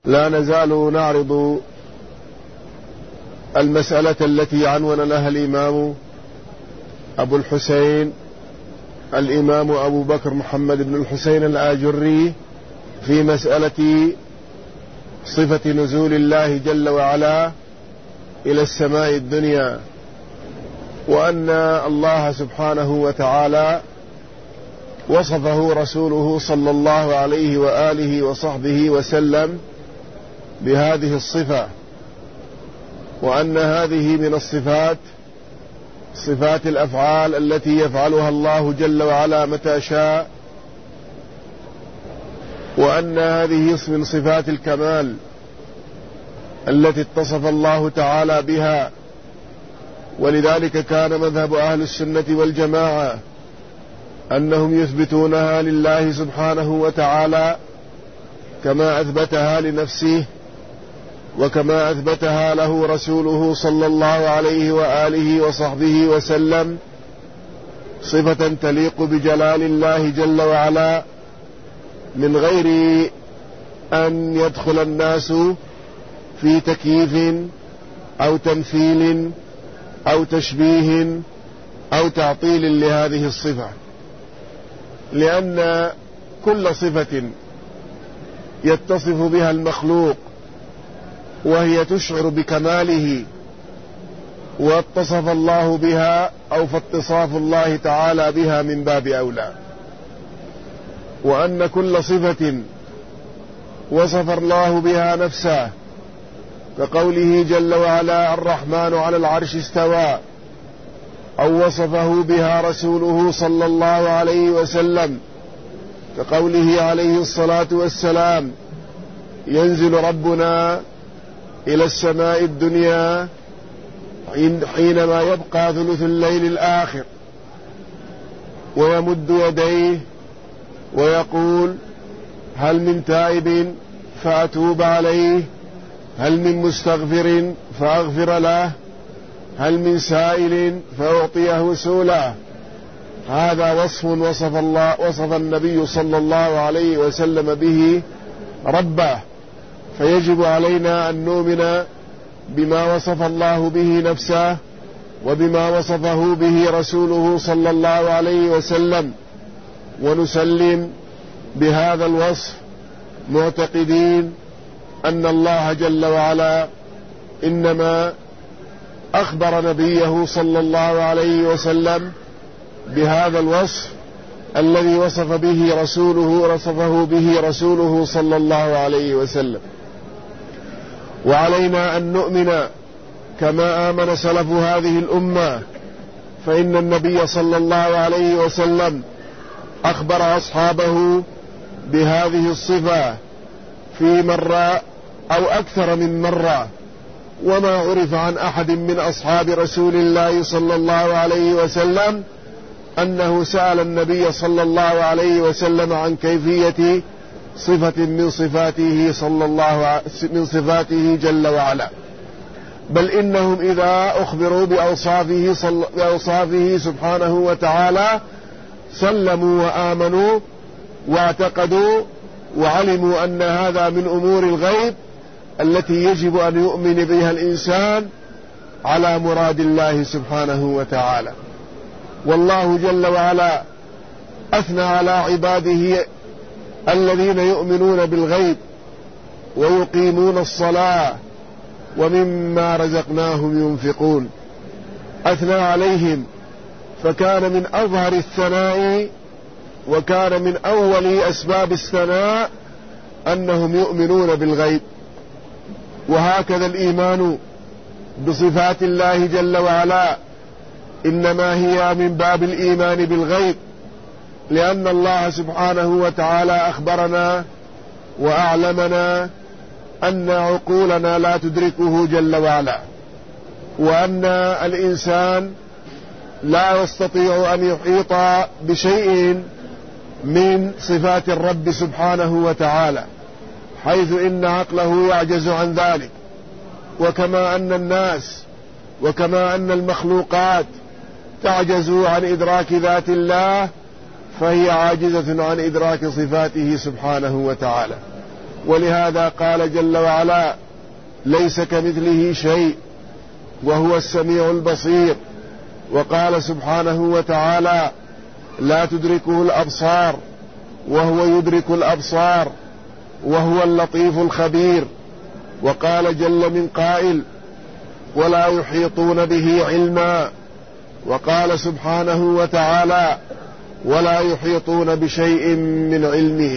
لا نزال نعرض المسألة التي عنون لها الإمام أبو الحسين الإمام أبو بكر محمد بن الحسين الآجري في مسألة صفة نزول الله جل وعلا إلى السماء الدنيا، وأن الله سبحانه وتعالى وصفه رسوله صلى الله عليه وآله وصحبه وسلم بهذه الصفة، وأن هذه من الصفات صفات الأفعال التي يفعلها الله جل وعلا متى شاء، وأن هذه من صفات الكمال التي اتصف الله تعالى بها. ولذلك كان مذهب أهل السنة والجماعة أنهم يثبتونها لله سبحانه وتعالى كما أثبتها لنفسه، وكما أثبتها له رسوله صلى الله عليه وآله وصحبه وسلم، صفة تليق بجلال الله جل وعلا، من غير أن يدخل الناس في تكييف أو تمثيل أو تشبيه أو تعطيل لهذه الصفة، لأن كل صفة يتصف بها المخلوق وهي تشعر بكماله واتصف الله بها، أو فاتصاف الله تعالى بها من باب أولى. وأن كل صفة وصف الله بها نفسه كقوله جل وعلا الرحمن على العرش استوى، أو وصفه بها رسوله صلى الله عليه وسلم كقوله عليه الصلاة والسلام ينزل ربنا إلى السماء الدنيا حينما يبقى ثلث الليل الآخر، ويمد يديه ويقول هل من تائب فأتوب عليه، هل من مستغفر فأغفر له، هل من سائل فأعطيه سؤله. هذا وصف وصف النبي صلى الله عليه وسلم به ربه، فيجب علينا أن نؤمن بما وصف الله به نفسه وبما وصفه به رسوله صلى الله عليه وسلم، ونسلم بهذا الوصف معتقدين أن الله جل وعلا إنما أخبر نبيه صلى الله عليه وسلم بهذا الوصف الذي وصفه به رسوله صلى الله عليه وسلم. وعلينا أن نؤمن كما آمن سلف هذه الأمة، فإن النبي صلى الله عليه وسلم أخبر أصحابه بهذه الصفة في مرة أو أكثر من مرة، وما عرف عن أحد من أصحاب رسول الله صلى الله عليه وسلم أنه سأل النبي صلى الله عليه وسلم عن كيفية صفة من صفاته جل وعلا، بل إنهم إذا أخبروا بأوصافه سبحانه وتعالى سلموا وآمنوا واعتقدوا وعلموا أن هذا من أمور الغيب التي يجب أن يؤمن بها الإنسان على مراد الله سبحانه وتعالى. والله جل وعلا أثنى على عباده الذين يؤمنون بالغيب ويقيمون الصلاة ومما رزقناهم ينفقون، أثنى عليهم، فكان من أظهر الثناء وكان من أول أسباب الثناء أنهم يؤمنون بالغيب. وهكذا الإيمان بصفات الله جل وعلا إنما هي من باب الإيمان بالغيب، لأن الله سبحانه وتعالى أخبرنا وأعلمنا أن عقولنا لا تدركه جل وعلا، وأن الإنسان لا يستطيع أن يحيط بشيء من صفات الرب سبحانه وتعالى، حيث إن عقله يعجز عن ذلك. وكما أن الناس وكما أن المخلوقات تعجز عن إدراك ذات الله، فهي عاجزة عن إدراك صفاته سبحانه وتعالى. ولهذا قال جل وعلا: ليس كمثله شيء وهو السميع البصير. وقال سبحانه وتعالى: لا تدركه الأبصار وهو يدرك الأبصار وهو اللطيف الخبير. وقال جل من قائل: ولا يحيطون به علما. وقال سبحانه وتعالى: ولا يحيطون بشيء من علمه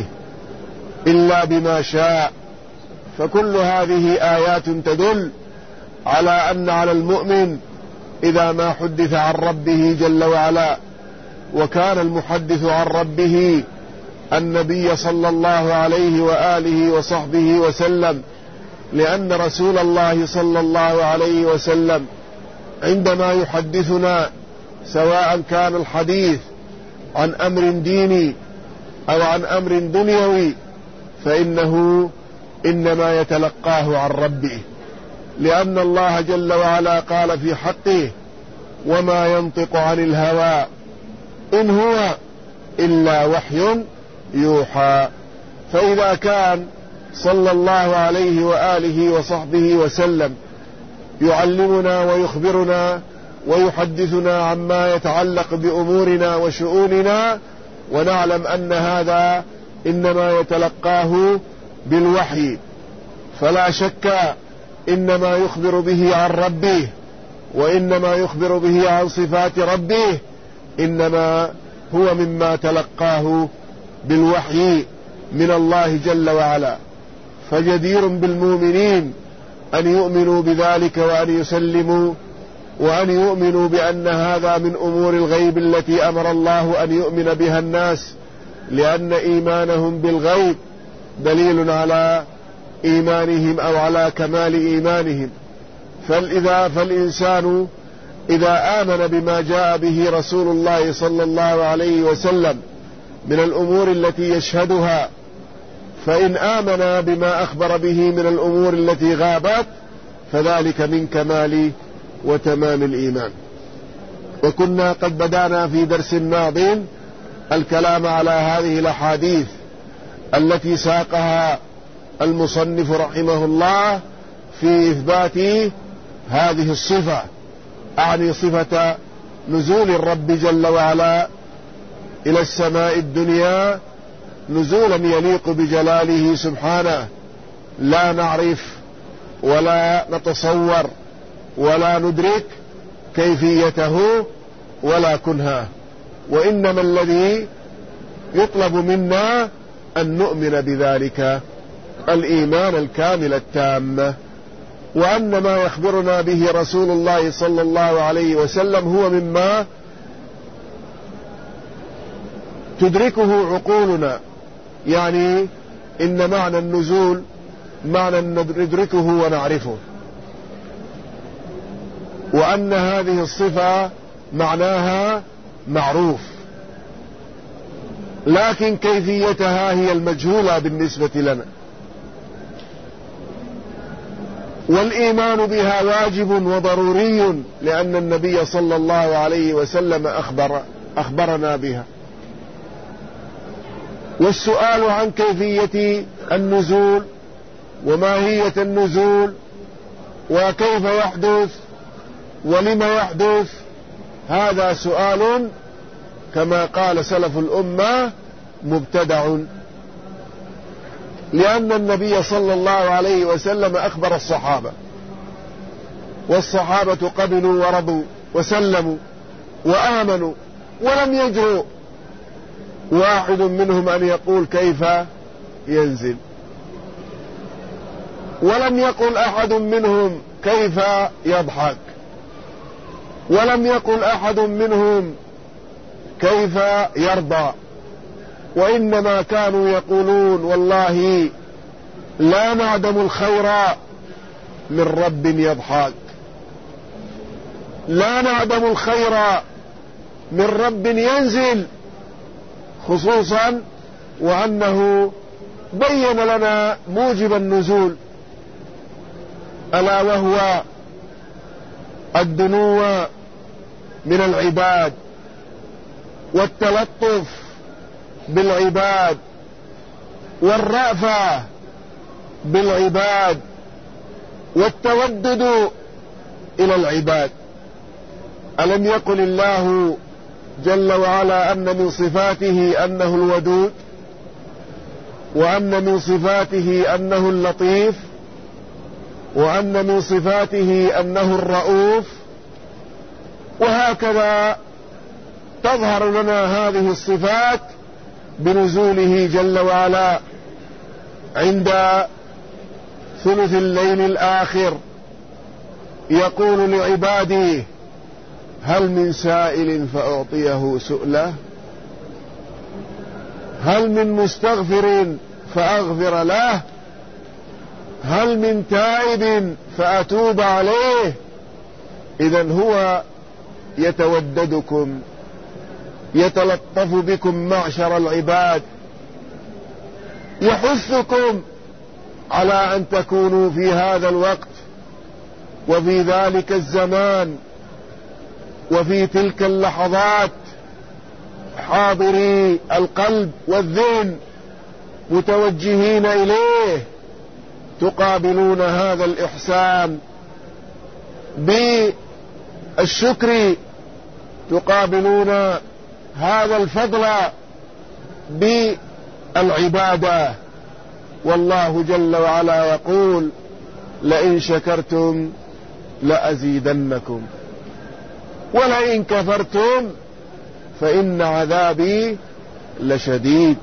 إلا بما شاء. فكل هذه آيات تدل على أن على المؤمن إذا ما حدث عن ربه جل وعلا، وكان المحدث عن ربه النبي صلى الله عليه وآله وصحبه وسلم، لأن رسول الله صلى الله عليه وسلم عندما يحدثنا سواء كان الحديث عن أمر ديني أو عن أمر دنيوي فإنه إنما يتلقاه عن ربه، لأن الله جل وعلا قال في حقه: وما ينطق عن الهوى إن هو إلا وحي يوحى. فإذا كان صلى الله عليه وآله وصحبه وسلم يعلمنا ويخبرنا ويحدثنا عما يتعلق بأمورنا وشؤوننا، ونعلم أن هذا إنما يتلقاه بالوحي، فلا شك إنما يخبر به عن ربه، وإنما يخبر به عن صفات ربه إنما هو مما تلقاه بالوحي من الله جل وعلا. فجدير بالمؤمنين أن يؤمنوا بذلك وأن يسلموا وأن يؤمنوا بأن هذا من أمور الغيب التي أمر الله أن يؤمن بها الناس، لأن إيمانهم بالغيب دليل على إيمانهم أو على كمال إيمانهم. فالإنسان إذا آمن بما جاء به رسول الله صلى الله عليه وسلم من الأمور التي يشهدها، فإن آمن بما أخبر به من الأمور التي غابت فذلك من كمال وتمام الإيمان. وكنا قد بدأنا في درس ماض الكلام على هذه الأحاديث التي ساقها المصنف رحمه الله في إثبات هذه الصفة، أعني صفة نزول الرب جل وعلا إلى السماء الدنيا نزولا يليق بجلاله سبحانه، لا نعرف ولا نتصور ولا ندرك كيفيته ولا كنها، وإنما الذي يطلب منا أن نؤمن بذلك الإيمان الكامل التام، وأن ما يخبرنا به رسول الله صلى الله عليه وسلم هو مما تدركه عقولنا، يعني إن معنى النزول معنى ندركه ونعرفه، وأن هذه الصفة معناها معروف، لكن كيفيتها هي المجهولة بالنسبة لنا، والإيمان بها واجب وضروري لأن النبي صلى الله عليه وسلم أخبرنا بها. والسؤال عن كيفية النزول وماهية النزول وكيف يحدث ولما يحدث، هذا سؤال كما قال سلف الأمة مبتدع، لأن النبي صلى الله عليه وسلم أخبر الصحابة، والصحابة قبلوا ورضوا وسلموا وآمنوا، ولم يجرؤ واحد منهم أن يقول كيف ينزل، ولم يقل أحد منهم كيف يضحك، ولم يقل أحد منهم كيف يرضى، وإنما كانوا يقولون والله لا نعدم الخير من رب يضحك، لا نعدم الخير من رب ينزل، خصوصا وأنه بين لنا موجب النزول ألا وهو الدنو من العباد والتلطف بالعباد والرأفة بالعباد والتودد إلى العباد. ألم يقل الله جل وعلا أن من صفاته أنه الودود، وأن من صفاته أنه اللطيف، وأن من صفاته أنه الرؤوف؟ وهكذا تظهر لنا هذه الصفات بنزوله جل وعلا عند ثلث الليل الآخر، يقول لعباده: هل من سائل فأعطيه سؤله؟ هل من مستغفر فأغفر له؟ هل من تائب فأتوب عليه؟ إذن هو يتوددكم، يتلطف بكم معشر العباد، يحثكم على أن تكونوا في هذا الوقت وفي ذلك الزمان وفي تلك اللحظات حاضري القلب والذهن متوجهين إليه، تقابلون هذا الإحسان بالشكر، تقابلون هذا الفضل بالعبادة. والله جل وعلا يقول: لئن شكرتم لأزيدنكم ولئن كفرتم فإن عذابي لشديد.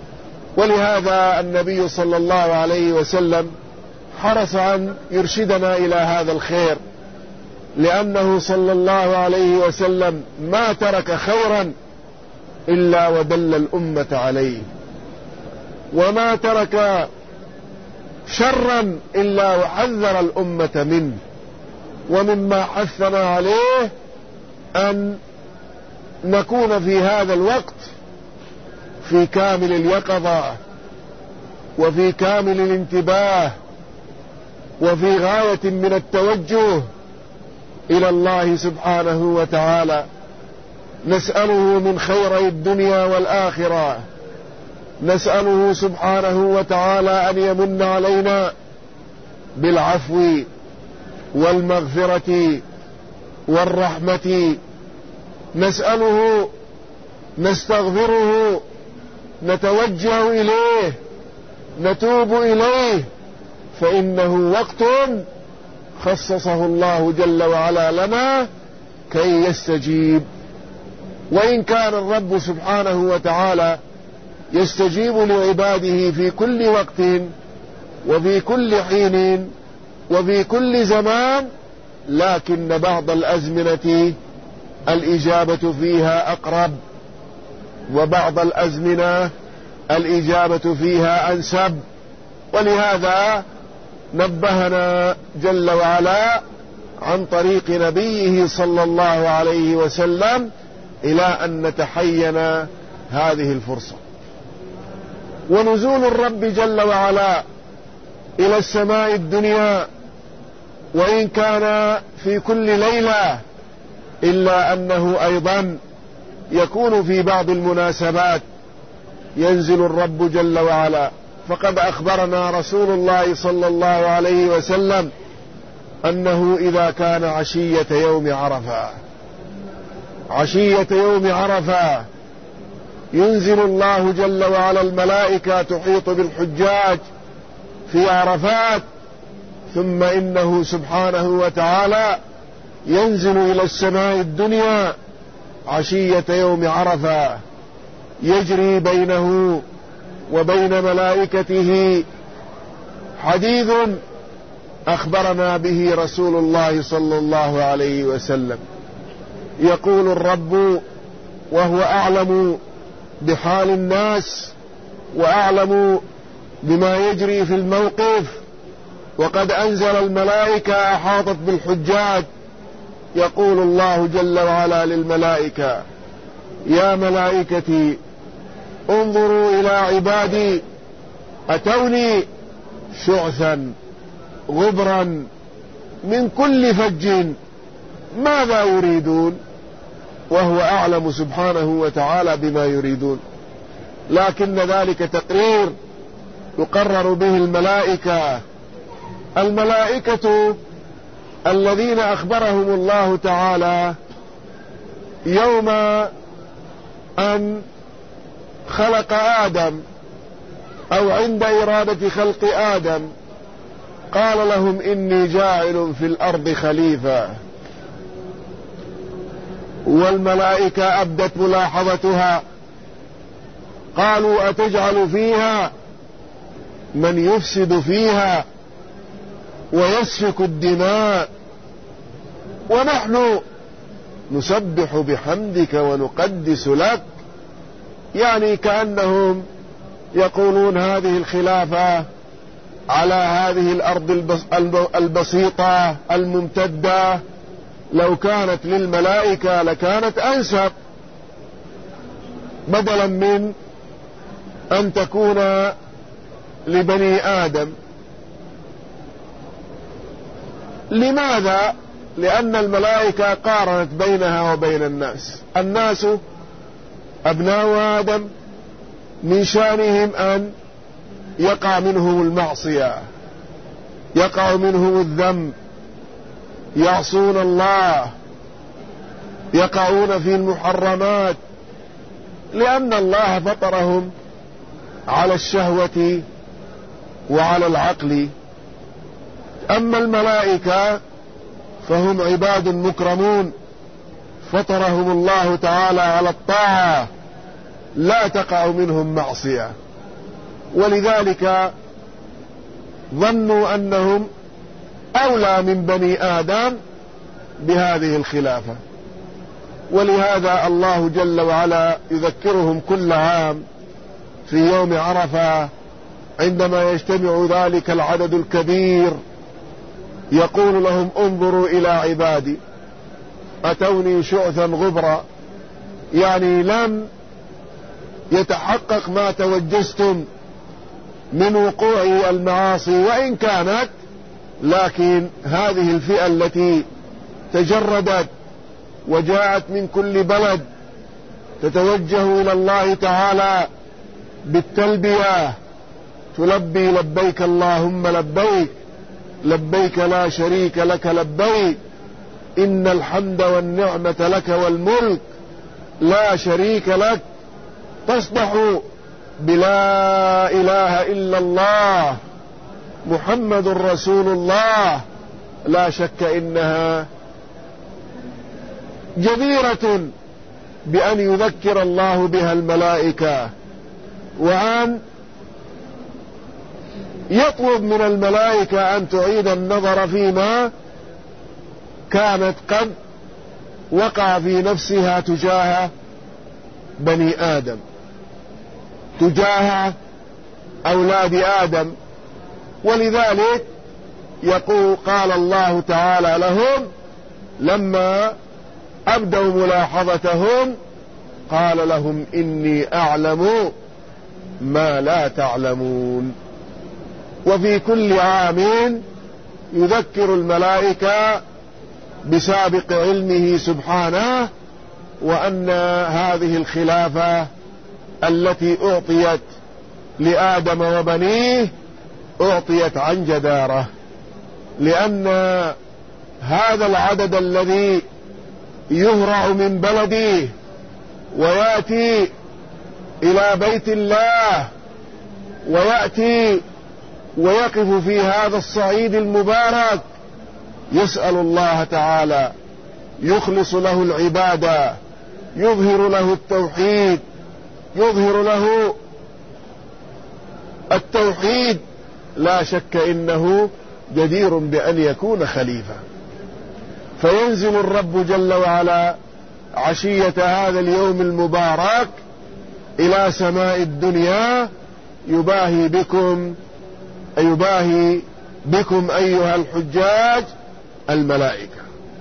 ولهذا النبي صلى الله عليه وسلم حرص أن يرشدنا إلى هذا الخير، لأنه صلى الله عليه وسلم ما ترك خيرا إلا ودل الأمة عليه، وما ترك شرا إلا وحذر الأمة منه. ومما حثنا عليه أن نكون في هذا الوقت في كامل اليقظة وفي كامل الانتباه وفي غاية من التوجه إلى الله سبحانه وتعالى، نسأله من خيري الدنيا والآخرة، نسأله سبحانه وتعالى أن يمن علينا بالعفو والمغفرة والرحمة، نسأله، نستغفره، نتوجه إليه، نتوب إليه، فإنه وقت خصصه الله جل وعلا لنا كي يستجيب. وإن كان الرب سبحانه وتعالى يستجيب لعباده في كل وقت وفي كل حين وفي كل زمان، لكن بعض الأزمنة الإجابة فيها أقرب، وبعض الأزمنة الإجابة فيها أنسب. ولهذا نبهنا جل وعلا عن طريق نبيه صلى الله عليه وسلم إلى أن نتحين هذه الفرصة. ونزول الرب جل وعلا إلى السماء الدنيا وإن كان في كل ليلة، إلا أنه أيضا يكون في بعض المناسبات ينزل الرب جل وعلا. فقد أخبرنا رسول الله صلى الله عليه وسلم أنه إذا كان عشية يوم عرفة، عشية يوم عرفة، ينزل الله جل وعلا الملائكة تحيط بالحجاج في عرفات، ثم إنه سبحانه وتعالى ينزل إلى السماء الدنيا عشية يوم عرفة، يجري بينه وبين ملائكته حديث أخبرنا به رسول الله صلى الله عليه وسلم. يقول الرب وهو أعلم بحال الناس وأعلم بما يجري في الموقف، وقد أنزل الملائكة أحاطت بالحجاج، يقول الله جل وعلا للملائكة: يا ملائكتي انظروا إلى عبادي أتوني شعثا غبرا من كل فج، ماذا يريدون؟ وهو أعلم سبحانه وتعالى بما يريدون، لكن ذلك تقرير يقرر به الملائكة. الملائكة الذين أخبرهم الله تعالى يوم أن خلق آدم أو عند إرادة خلق آدم قال لهم إني جاعل في الأرض خليفة، والملائكة أبدت ملاحظتها، قالوا أتجعل فيها من يفسد فيها ويسفك الدماء ونحن نسبح بحمدك ونقدس لك. يعني كأنهم يقولون هذه الخلافة على هذه الأرض البسيطة الممتدة لو كانت للملائكة لكانت أنسب، بدلا من أن تكون لبني آدم. لماذا؟ لأن الملائكة قارنت بينها وبين الناس. الناس أبناء آدم من شأنهم أن يقع منهم المعصية، يقع منهم الذنب، يعصون الله، يقعون في المحرمات، لأن الله فطرهم على الشهوة وعلى العقل. أما الملائكة فهم عباد مكرمون فطرهم الله تعالى على الطاعة، لا تقع منهم معصية، ولذلك ظنوا أنهم أولى من بني آدم بهذه الخلافة. ولهذا الله جل وعلا يذكرهم كل عام في يوم عرفة عندما يجتمع ذلك العدد الكبير يقول لهم انظروا إلى عبادي أتوني شعثا غبرا، يعني لم يتحقق ما توجستم من وقوع المعاصي وإن كانت، لكن هذه الفئة التي تجردت وجاءت من كل بلد تتوجه إلى الله تعالى بالتلبية، تلبي لبيك اللهم لبيك لبيك لا شريك لك لبيك إن الحمد والنعمة لك والملك لا شريك لك، تصدح بلا إله إلا الله محمد رسول الله. لا شك إنها جديرة بأن يذكر الله بها الملائكة، وأن يطلب من الملائكة أن تعيد النظر فيما كانت قد وقع في نفسها تجاه بني آدم، تجاه أولاد آدم. ولذلك قال الله تعالى لهم لما أبدوا ملاحظتهم قال لهم إني أعلم ما لا تعلمون. وفي كل عام يذكر الملائكة بسابق علمه سبحانه، وأن هذه الخلافة التي أعطيت لآدم وبنيه أعطيت عن جدارة، لأن هذا العدد الذي يهرع من بلده ويأتي إلى بيت الله ويأتي ويقف في هذا الصعيد المبارك يسأل الله تعالى، يخلص له العبادة، يظهر له التوحيد، يظهر له التوحيد، لا شك إنه جدير بأن يكون خليفة. فينزل الرب جل وعلا عشية هذا اليوم المبارك إلى سماء الدنيا يباهي بكم أيها الحجاج الملائكة.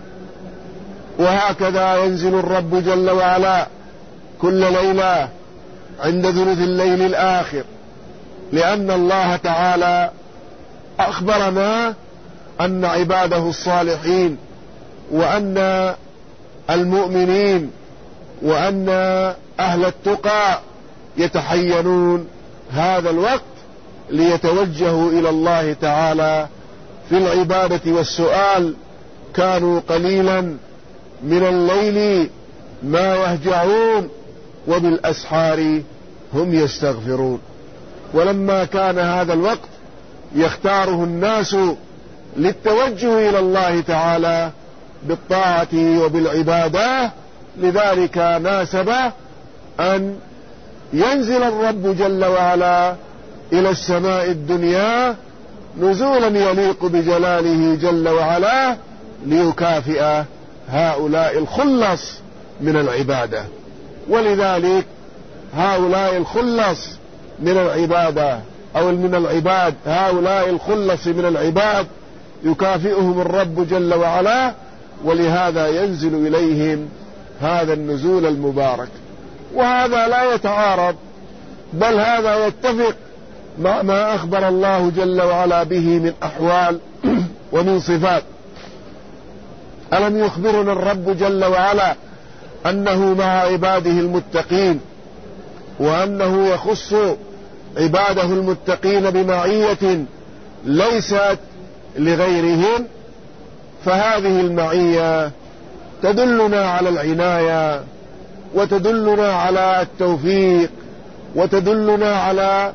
وهكذا ينزل الرب جل وعلا كل ليلة عند ثلث الليل الآخر، لأن الله تعالى أخبرنا أن عباده الصالحين وأن المؤمنين وأن أهل التقى يتحينون هذا الوقت ليتوجهوا إلى الله تعالى في العبادة والسؤال كانوا قليلا من الليل ما يهجعون وبالأسحار هم يستغفرون. ولما كان هذا الوقت يختاره الناس للتوجه إلى الله تعالى بالطاعة وبالعبادة، لذلك ناسب أن ينزل الرب جل وعلا إلى السماء الدنيا نزولا يليق بجلاله جل وعلا ليكافئ هؤلاء الخلص من العبادة. ولذلك هؤلاء الخلص من العبادة أو من العباد، هؤلاء الخلص من العباد يكافئهم الرب جل وعلا، ولهذا ينزل إليهم هذا النزول المبارك. وهذا لا يتعارض، بل هذا يتفق مع ما أخبر الله جل وعلا به من أحوال ومن صفات. ألم يخبرنا الرب جل وعلا أنه مع عباده المتقين، وأنه يخص عباده المتقين بمعية ليست لغيرهم؟ فهذه المعية تدلنا على العناية، وتدلنا على التوفيق، وتدلنا على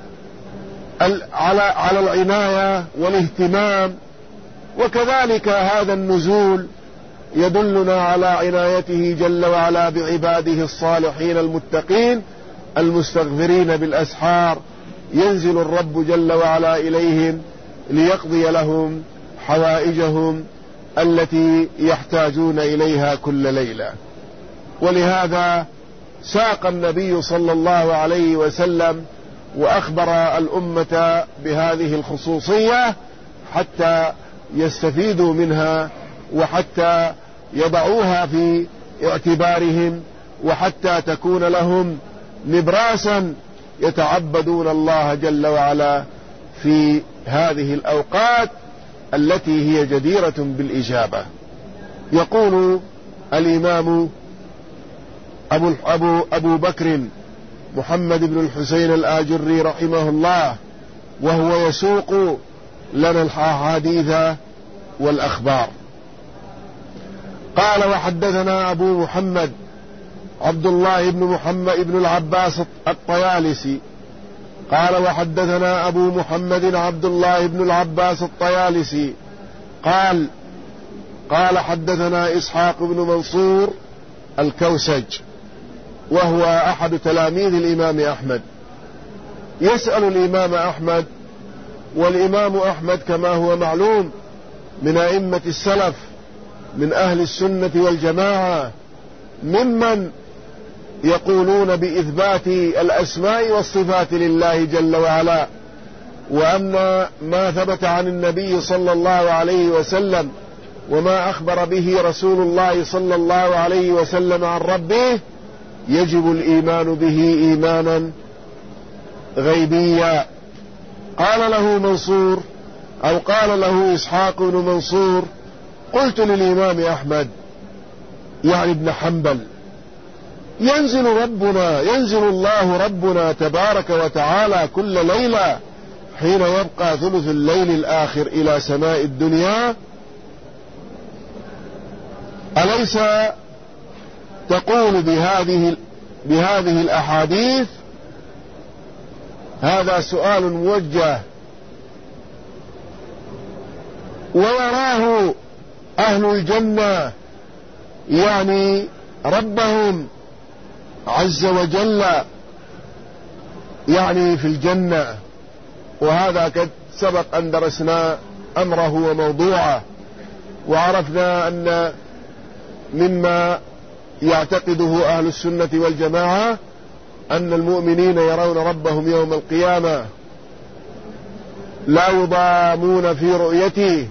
العناية والاهتمام. وكذلك هذا النزول يدلنا على عنايته جل وعلا بعباده الصالحين المتقين المستغفرين بالأسحار. ينزل الرب جل وعلا إليهم ليقضي لهم حوائجهم التي يحتاجون إليها كل ليلة. ولهذا ساق النبي صلى الله عليه وسلم وأخبر الأمة بهذه الخصوصية حتى يستفيدوا منها، وحتى يضعوها في اعتبارهم، وحتى تكون لهم نبراسا يتعبدون الله جل وعلا في هذه الأوقات التي هي جديرة بالإجابة. يقول الإمام أبو بكر محمد بن الحسين الآجري رحمه الله، وهو يسوق لنا الأحاديث والأخبار، قال: وحدثنا أبو محمد عبد الله بن محمد بن العباس الطيالسي قال: وحدثنا أبو محمد عبد الله بن العباس الطيالسي قال حدثنا إسحاق بن منصور الكوسج، وهو أحد تلاميذ الإمام أحمد. يسأل الإمام أحمد، والإمام أحمد كما هو معلوم من أئمة السلف من أهل السنة والجماعة، ممن يقولون بإثبات الأسماء والصفات لله جل وعلا، وأن ما ثبت عن النبي صلى الله عليه وسلم وما أخبر به رسول الله صلى الله عليه وسلم عن ربه يجب الإيمان به إيمانا غيبيا. قال له منصور، أو قال له إسحاق بن منصور: قلت للإمام أحمد يعني ابن حنبل: ينزل الله ربنا تبارك وتعالى كل ليلة حين يبقى ثلث الليل الآخر إلى سماء الدنيا؟ أليس تقول بهذه الأحاديث؟ هذا سؤال موجه. ويراه أهل الجنة يعني ربهم عز وجل يعني في الجنة، وهذا قد سبق أن درسنا أمره وموضوعه، وعرفنا أن مما يعتقده أهل السنة والجماعة أن المؤمنين يرون ربهم يوم القيامة لا يضامون في رؤيته،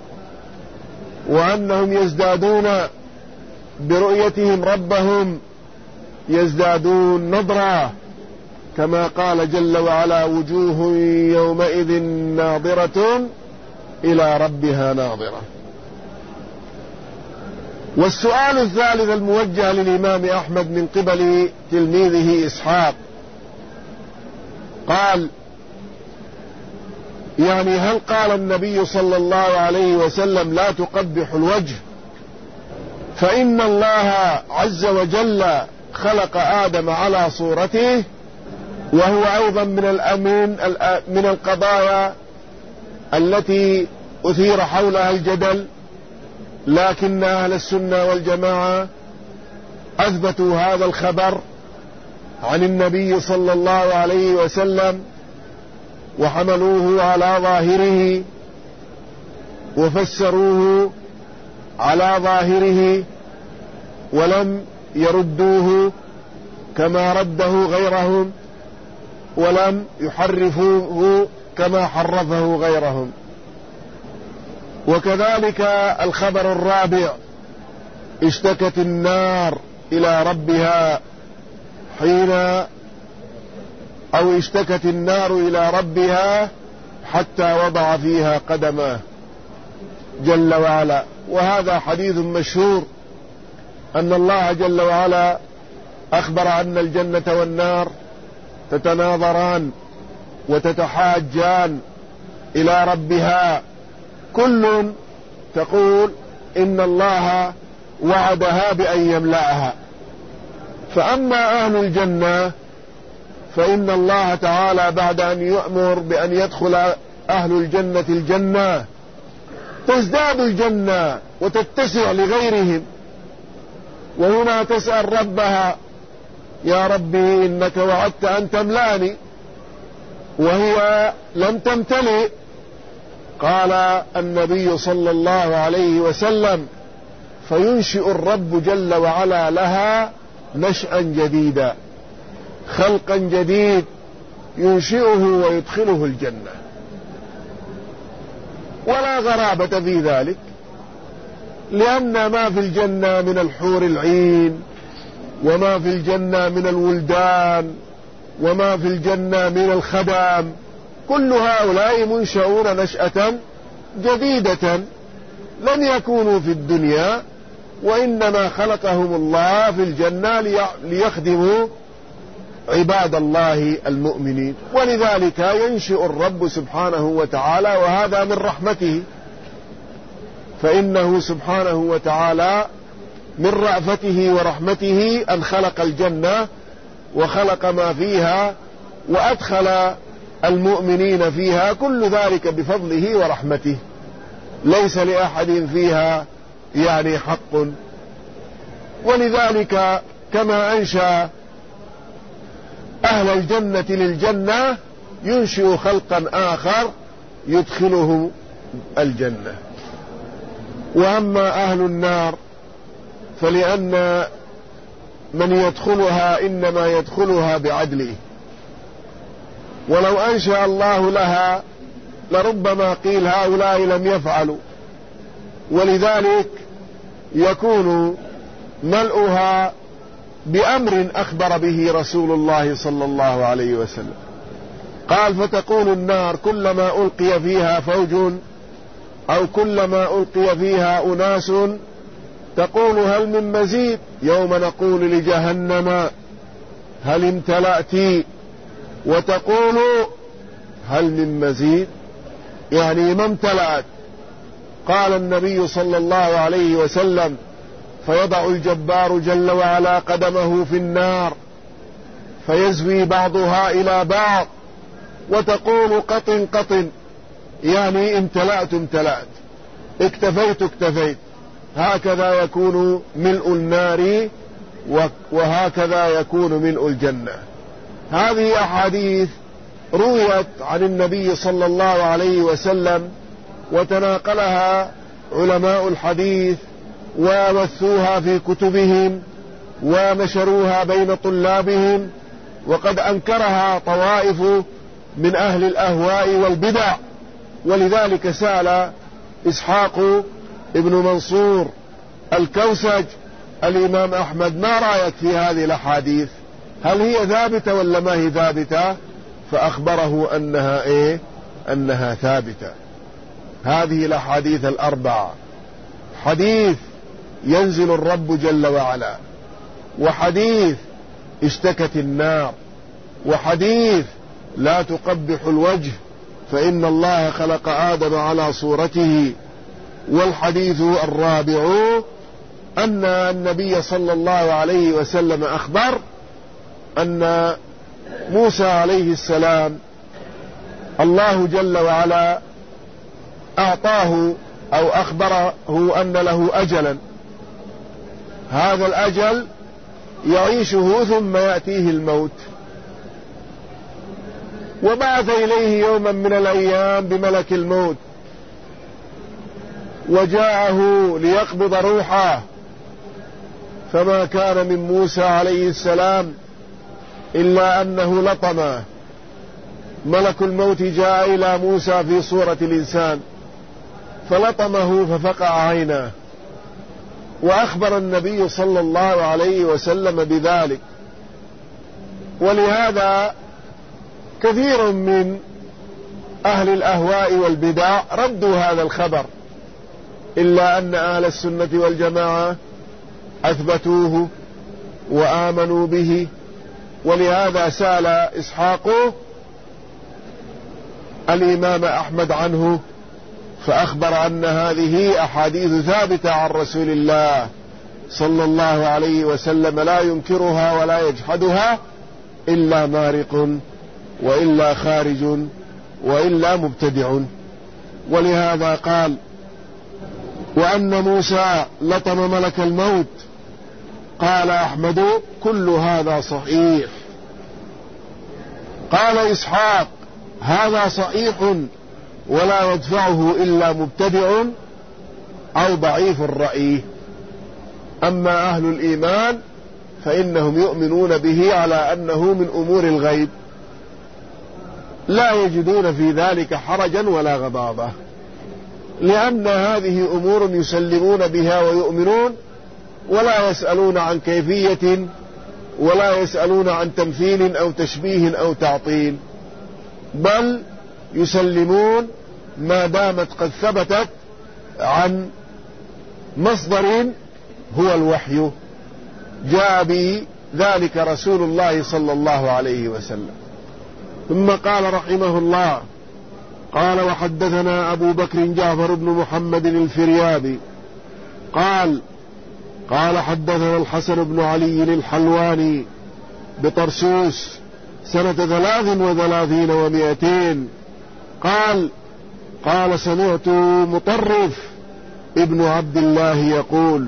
وأنهم يزدادون برؤيتهم ربهم، يزدادون نظرة، كما قال جل وعلا: وجوه يومئذ ناظرة إلى ربها ناظرة. والسؤال الثالث الموجه للإمام أحمد من قبل تلميذه إسحاق قال: يعني هل قال النبي صلى الله عليه وسلم لا تقبح الوجه؟ فإن الله عز وجل خلق آدم على صورته، وهو أيضا من القضايا التي أثير حولها الجدل، لكن أهل السنة والجماعة أثبتوا هذا الخبر عن النبي صلى الله عليه وسلم وحملوه على ظاهره وفسروه على ظاهره، ولم يردوه كما رده غيرهم، ولم يحرفوه كما حرفه غيرهم. وكذلك الخبر الرابع: اشتكت النار إلى ربها اشتكت النار إلى ربها حتى وضع فيها قدمه جل وعلا. وهذا حديث مشهور أن الله جل وعلا أخبر أن الجنة والنار تتناظران وتتحاجان إلى ربها، كل تقول إن الله وعدها بأن يملأها. فأما أهل الجنة فإن الله تعالى بعد أن يأمر بأن يدخل أهل الجنة الجنة تزداد الجنة وتتسع لغيرهم، وهنا تسأل ربها: يا ربي إنك وعدت أن تملأني، وهي لم تمتلئ. قال النبي صلى الله عليه وسلم: فينشئ الرب جل وعلا لها نشأ جديدا، خلقا جديد ينشئه ويدخله الجنة. ولا غرابة في ذلك، لأن ما في الجنة من الحور العين، وما في الجنة من الولدان، وما في الجنة من الخدم، كل هؤلاء منشؤون نشأة جديدة لم يكونوا في الدنيا، وإنما خلقهم الله في الجنة ليخدموا عباد الله المؤمنين. ولذلك ينشئ الرب سبحانه وتعالى، وهذا من رحمته، فإنه سبحانه وتعالى من رأفته ورحمته أن خلق الجنة وخلق ما فيها وأدخل المؤمنين فيها، كل ذلك بفضله ورحمته، ليس لأحد فيها يعني حق. ولذلك كما أنشأ أهل الجنة للجنة ينشئ خلقا آخر يدخله الجنة. وأما أهل النار فلأن من يدخلها إنما يدخلها بعدله، ولو أنشأ الله لها لربما قيل هؤلاء لم يفعلوا، ولذلك يكون ملؤها بأمر أخبر به رسول الله صلى الله عليه وسلم. قال: فتقول النار كلما ألقي فيها فوج أو كلما ألقي فيها أناس تقول: هل من مزيد؟ يوم نقول لجهنم: هل امتلأت؟ وتقول: هل من مزيد؟ يعني ما امتلأت. قال النبي صلى الله عليه وسلم: فيضع الجبار جل وعلا قدمه في النار فيزوي بعضها إلى بعض، وتقول: قطن قطن، يعني امتلأت امتلأت، اكتفيت اكتفيت. هكذا يكون ملء النار وهكذا يكون ملء الجنة. هذه أحاديث رويت عن النبي صلى الله عليه وسلم، وتناقلها علماء الحديث وبثوها في كتبهم ونشروها بين طلابهم، وقد أنكرها طوائف من أهل الأهواء والبدع. ولذلك سأل إسحاق ابن منصور الكوسج الإمام أحمد: ما رأيك في هذه الأحاديث؟ هل هي ثابتة ولا ما هي ثابتة؟ فأخبره أنها ثابتة. هذه الأحاديث الأربعة: حديث ينزل الرب جل وعلا، وحديث اشتكت النار، وحديث لا تقبح الوجه، فإن الله خلق آدم على صورته. والحديث الرابع أن النبي صلى الله عليه وسلم أخبر أن موسى عليه السلام الله جل وعلا أعطاه أو أخبره أن له أجلا، هذا الأجل يعيشه ثم يأتيه الموت، وبعث إليه يوما من الأيام بملك الموت وجاءه ليقبض روحه، فما كان من موسى عليه السلام إلا أنه لطمه. ملك الموت جاء إلى موسى في صورة الإنسان فلطمه ففقع عيناه، وأخبر النبي صلى الله عليه وسلم بذلك. ولهذا كثير من أهل الأهواء والبدع ردوا هذا الخبر، إلا أن أهل السنة والجماعة أثبتوه وآمنوا به. ولهذا سأل إسحاق الإمام أحمد عنه فأخبر أن هذه أحاديث ثابتة عن رسول الله صلى الله عليه وسلم لا ينكرها ولا يجحدها إلا مارق وإلا خارج وإلا مبتدع. ولهذا قال وأن موسى لطم ملك الموت. قال أحمد كل هذا صحيح. قال إسحاق هذا صحيح ولا يدفعه إلا مبتدع أو ضعيف الرأي. أما أهل الإيمان فإنهم يؤمنون به على أنه من أمور الغيب، لا يجدون في ذلك حرجا ولا غضاضة، لأن هذه أمور يسلمون بها ويؤمنون، ولا يسألون عن كيفية ولا يسألون عن تمثيل أو تشبيه أو تعطيل، بل يسلمون ما دامت قد ثبتت عن مصدر هو الوحي جاء به ذلك رسول الله صلى الله عليه وسلم. ثم قال رحمه الله قال وحدثنا أبو بكر جعفر بن محمد الفريابي قال حدثنا الحسن بن علي الحلواني بطرسوس سنة 33 و200 قال سمعت مطرف ابن عبد الله يقول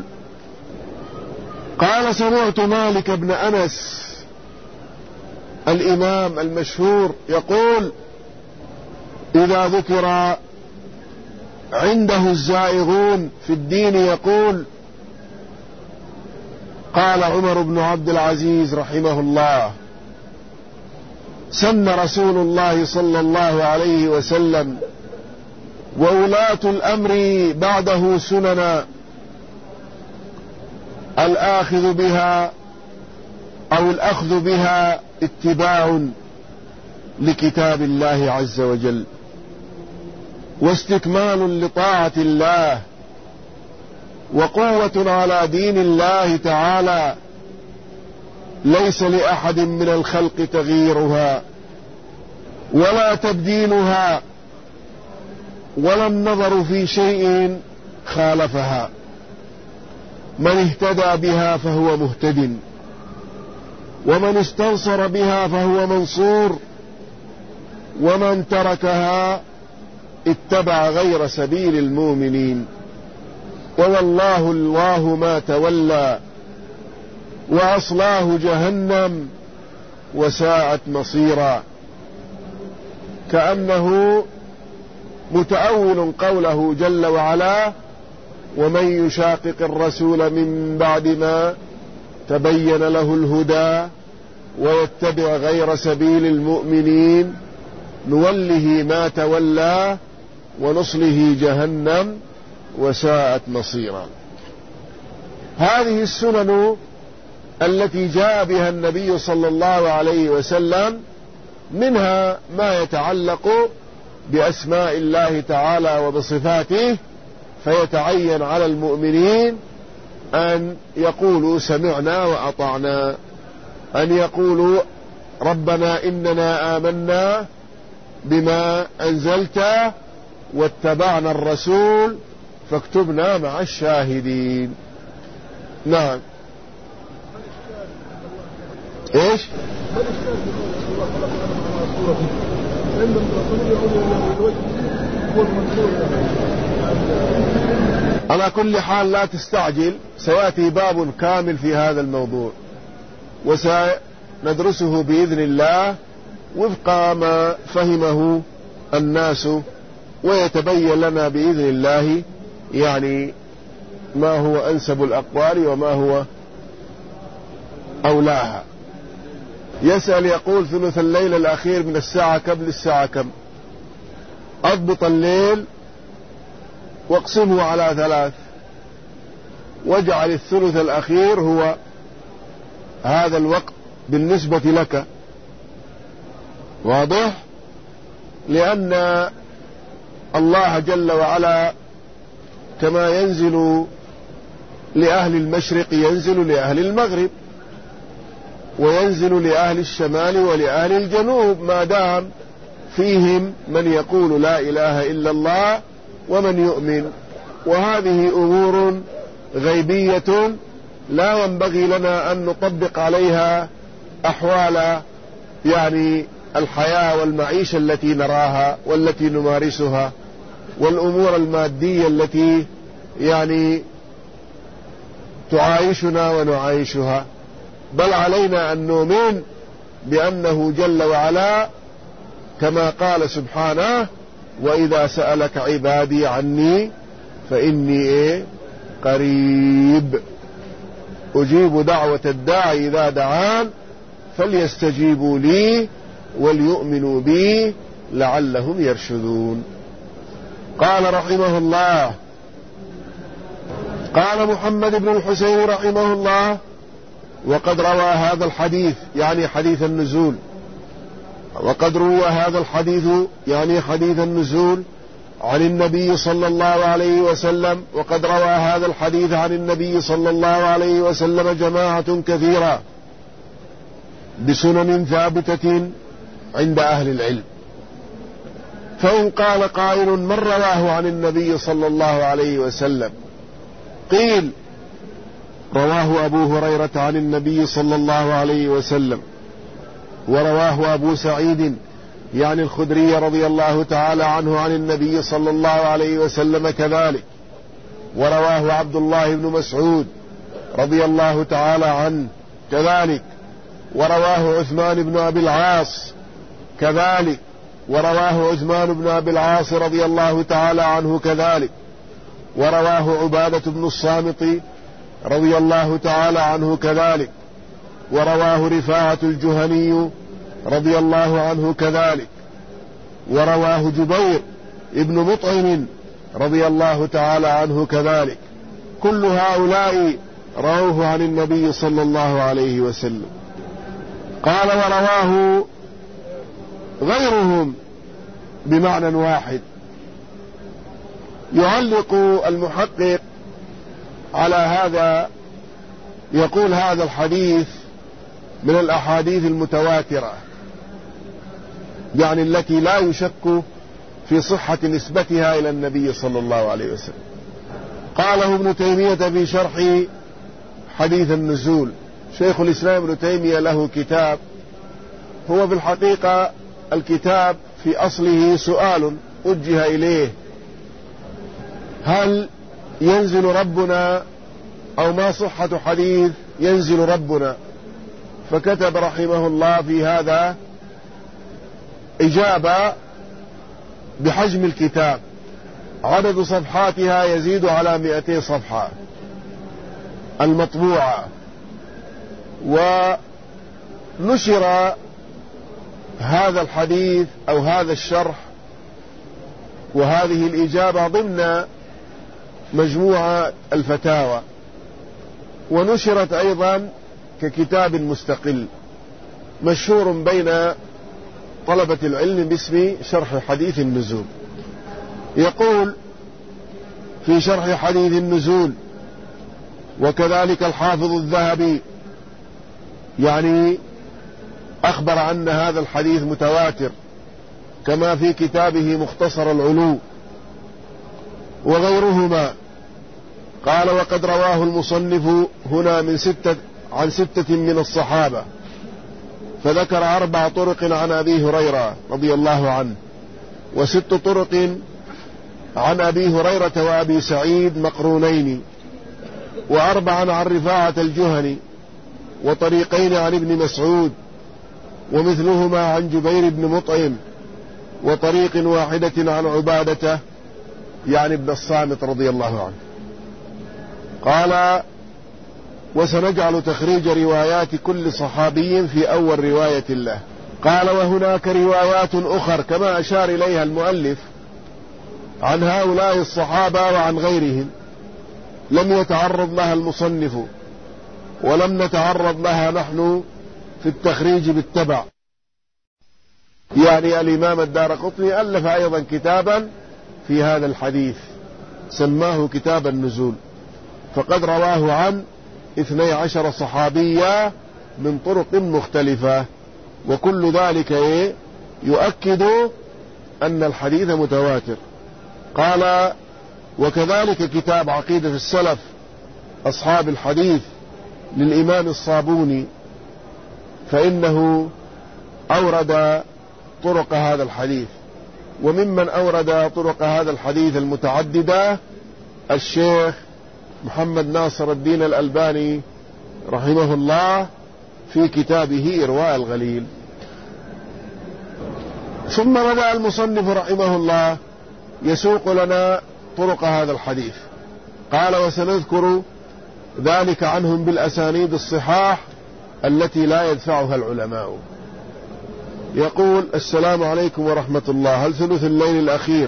قال سمعت مالك بن أنس الإمام المشهور يقول إذا ذكر عنده الزائغون في الدين يقول قال عمر بن عبد العزيز رحمه الله سن رسول الله صلى الله عليه وسلم وولاة الأمر بعده سننا الآخذ بها أو الأخذ بها اتباع لكتاب الله عز وجل واستكمال لطاعة الله وقوة على دين الله تعالى ليس لأحد من الخلق تغييرها ولا تبديلها ولا النظر في شيء خالفها. من اهتدى بها فهو مهتد ومن استنصر بها فهو منصور ومن تركها اتبع غير سبيل المؤمنين ووالله الله ما تولى وأصلاه جهنم وساءت مصيرا. كأنه متأول قوله جل وعلا ومن يشاقق الرسول من بعد ما تبين له الهدى ويتبع غير سبيل المؤمنين نوله ما تولى ونصله جهنم وساءت مصيرا. هذه السنن التي جاء بها النبي صلى الله عليه وسلم منها ما يتعلق بأسماء الله تعالى وبصفاته، فيتعين على المؤمنين أن يقولوا سمعنا وأطعنا، أن يقولوا ربنا إننا آمنا بما أنزلت واتبعنا الرسول فاكتبنا مع الشاهدين. نعم. ايش؟ على كل حال لا تستعجل، سيأتي باب كامل في هذا الموضوع وسندرسه بإذن الله وفق ما فهمه الناس، ويتبين لنا بإذن الله يعني ما هو أنسب الأقوال وما هو أولاها. يسأل يقول: ثلث الليل الأخير من الساعة كم للساعة كم؟ أضبط الليل واقسمه على 3، واجعل الثلث الأخير هو هذا الوقت بالنسبة لك. واضح؟ لأن الله جل وعلا كما ينزل لأهل المشرق ينزل لأهل المغرب، وينزل لأهل الشمال ولأهل الجنوب، ما دام فيهم من يقول لا إله إلا الله ومن يؤمن. وهذه أمور غيبية لا ينبغي لنا أن نطبق عليها أحوال يعني الحياة والمعيشة التي نراها والتي نمارسها، والأمور المادية التي يعني تعايشنا ونعايشها، بل علينا أن نؤمن بأنه جل وعلا كما قال سبحانه: وإذا سألك عبادي عني فإني قريب أجيب دعوة الداعي إذا دعان فليستجيبوا لي وليؤمنوا بي لعلهم يرشدون. قال رحمه الله: قال محمد بن الحسين رحمه الله: وقد روى هذا الحديث يعني حديث النزول، وقد روى هذا الحديث يعني حديث النزول عن النبي صلى الله عليه وسلم، وقد روى هذا الحديث عن النبي صلى الله عليه وسلم جماعة كثيرة بسنن ثابتة عند أهل العلم. فإن قال قائل: من رواه عن النبي صلى الله عليه وسلم؟ قيل: رواه أبو هريرة عن النبي صلى الله عليه وسلم، ورواه أبو سعيد يعني الخدري رضي الله تعالى عنه عن النبي صلى الله عليه وسلم كذلك، ورواه عبد الله بن مسعود رضي الله تعالى عنه كذلك، ورواه عثمان بن أبي العاص كذلك، ورواه عثمان بن أبي العاص رضي الله تعالى عنه كذلك، ورواه عبادة بن الصامت رضي الله تعالى عنه كذلك، ورواه رفاعة الجهني رضي الله عنه كذلك، ورواه جبير ابن مطعم رضي الله تعالى عنه كذلك. كل هؤلاء رواه عن النبي صلى الله عليه وسلم. قال: ورواه غيرهم بمعنى واحد. يعلق المحقق على هذا يقول: هذا الحديث من الأحاديث المتواترة، يعني التي لا يشك في صحة نسبتها إلى النبي صلى الله عليه وسلم. قاله ابن تيمية في شرح حديث النزول. شيخ الإسلام ابن تيمية له كتاب، هو في الحقيقة الكتاب في أصله سؤال وجه إليه: هل ينزل ربنا أو ما صحة حديث ينزل ربنا؟ فكتب رحمه الله في هذا إجابة بحجم الكتاب، عدد صفحاتها يزيد على 200 صفحة المطبوعة، ونشر هذا الحديث أو هذا الشرح وهذه الإجابة ضمن مجموعة الفتاوى، ونشرت أيضا ككتاب مستقل مشهور بين طلبة العلم باسم شرح حديث النزول. يقول في شرح حديث النزول: وكذلك الحافظ الذهبي يعني أخبر أن هذا الحديث متواتر، كما في كتابه مختصر العلو وغيرهما. قال: وقد رواه المصنف هنا عن 6 من الصحابة، فذكر 4 طرق عن أبي هريرة رضي الله عنه، و6 طرق عن أبي هريرة وأبي سعيد مقرونين، و4 عن رفاعة الجهني، وطريقين عن ابن مسعود، ومثلهما عن جبير بن مطعم، وطريق واحدة عن عبادة يعني ابن الصامت رضي الله عنه. قال: وسنجعل تخريج روايات كل صحابي في أول رواية له. قال: وهناك روايات أخر كما أشار إليها المؤلف عن هؤلاء الصحابة وعن غيرهم لم يتعرض لها المصنف ولم نتعرض لها نحن في التخريج بالتبع. يعني الإمام الدارقطني ألف أيضا كتابا في هذا الحديث سماه كتاب النزول، فقد رواه عن 12 صحابيا من طرق مختلفة، وكل ذلك يؤكد أن الحديث متواتر. قال: وكذلك كتاب عقيدة السلف أصحاب الحديث للإمام الصابوني، فإنه أورد طرق هذا الحديث، وممن أورد طرق هذا الحديث المتعددة الشيخ محمد ناصر الدين الألباني رحمه الله في كتابه إرواء الغليل. ثم بدأ المصنف رحمه الله يسوق لنا طرق هذا الحديث. قال: وسنذكر ذلك عنهم بالأسانيد الصحاح التي لا يدفعها العلماء. يقول: السلام عليكم ورحمة الله. هل ثلث الليل الأخير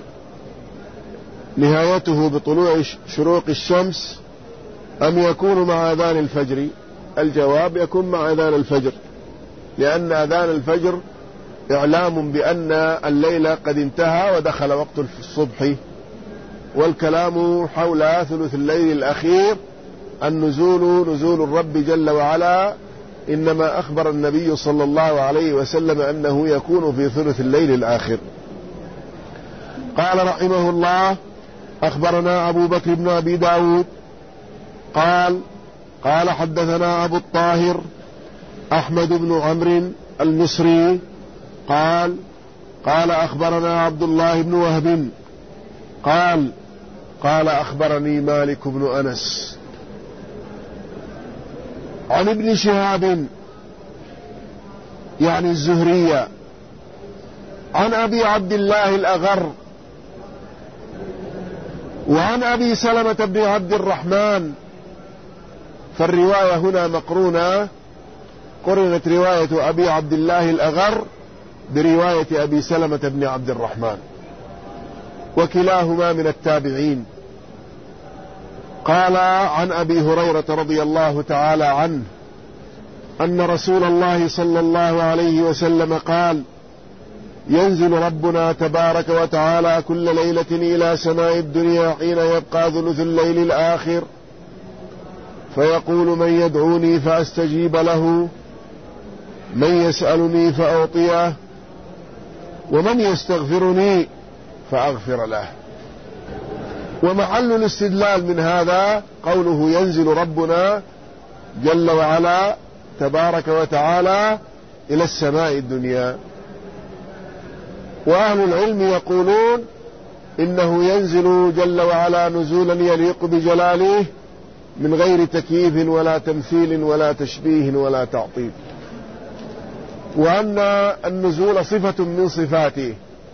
نهايته بطلوع شروق الشمس أم يكون مع أذان الفجر؟ الجواب: يكون مع أذان الفجر، لأن أذان الفجر إعلام بأن الليل قد انتهى ودخل وقت الصبح، والكلام حول ثلث الليل الأخير النزول نزول الرب جل وعلا، إنما أخبر النبي صلى الله عليه وسلم أنه يكون في ثلث الليل الآخر. قال رحمه الله: أخبرنا أبو بكر بن أبي داود قال حدثنا أبو الطاهر أحمد بن عمرو المصري قال أخبرنا عبد الله بن وهب قال أخبرني مالك بن أنس عن ابن شهاب يعني الزهرية عن أبي عبد الله الأغر وعن أبي سلمة بن عبد الرحمن. فالرواية هنا مقرونة، قرنت رواية أبي عبد الله الأغر برواية أبي سلمة بن عبد الرحمن، وكلاهما من التابعين. قال عن أبي هريرة رضي الله تعالى عنه أن رسول الله صلى الله عليه وسلم قال: ينزل ربنا تبارك وتعالى كل ليلة إلى سماء الدنيا حين يبقى ثلث الليل الآخر، فيقول: من يدعوني فأستجيب له، من يسألني فأعطيه، ومن يستغفرني فأغفر له. ومحل الاستدلال من هذا قوله: ينزل ربنا جل وعلا تبارك وتعالى إلى السماء الدنيا. وأهل العلم يقولون إنه ينزل جل وعلا نزولا يليق بجلاله من غير تكييف ولا تمثيل ولا تشبيه ولا تعطيل، وأن النزول صفة من صفاته،